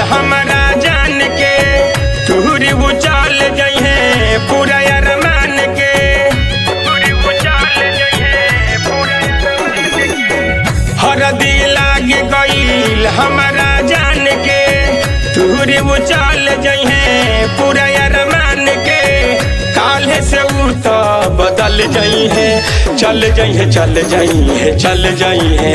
हमारा जान के तुहरी उचाल जइहे पूरा अरमान के हरदी लाग गईल हमारा जान के तुहरी उचाल जइहे पूरा अरमान के काल्हे से उ तो बदल जइहे चल जइहे चल जइहे चल जइहे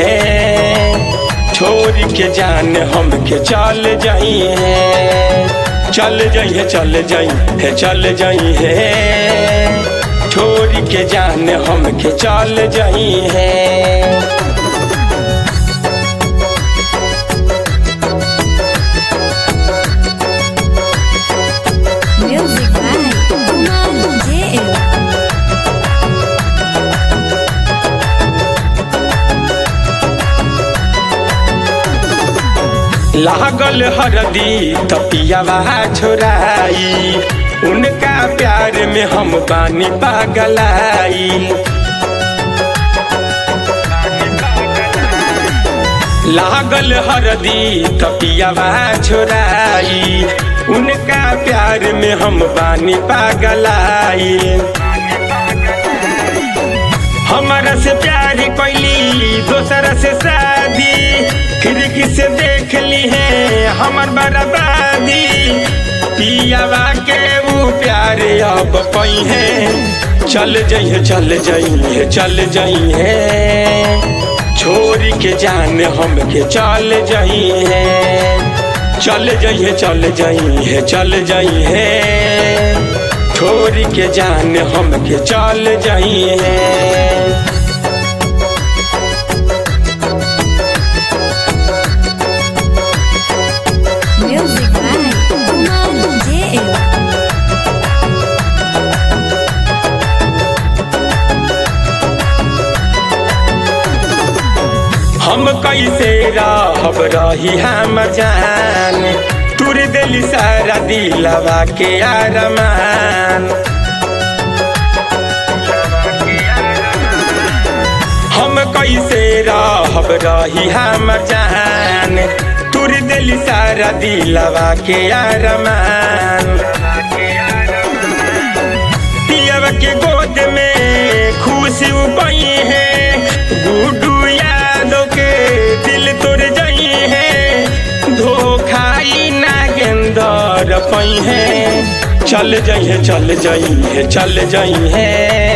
छोड़ के जान हमके चल जइहे चल जइहे चल जइहे चल जइहे छोड़ के जान हमके चल जइहे। Music by Kumar JL. लागल हरदी तपियावा छोराई उनका प्यार में हम बानी पागलाई लागल हरदी तपियावा छोराई उनका प्यार में हम बानी पागलाई हमारा से प्यार कैली दोसरा से शादी खिड़की से देख ली है हमार बर्बादी पियावा के वो प्यार अब पई है चल जइहे चल जइहे चल जइहे छोड़ के जान हमके चल जइहे चल जइहे चल जइहे चल जइहे छोड़ के जान हमके चल जइहे। Music by Kumar JL. हम कैसे रहब रही हम जान तुर दिल सारा दिलवा के अरमान हम कैसे रहब रही हम जान तुर दिल सारा दिलवा के अरमान पियवा के गोद में खुशी पई है गुडू यादव के दिल तोड़ जई है धोखाई नागेंदर पई है चल जइहे चल जइहे चल जइहे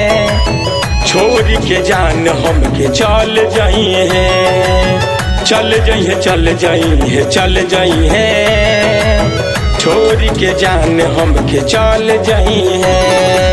छोड़ के जान हमके चल जइहे चल जइहे चल जइहे चल जइहे छोड़ के जान हमके चल जइहे।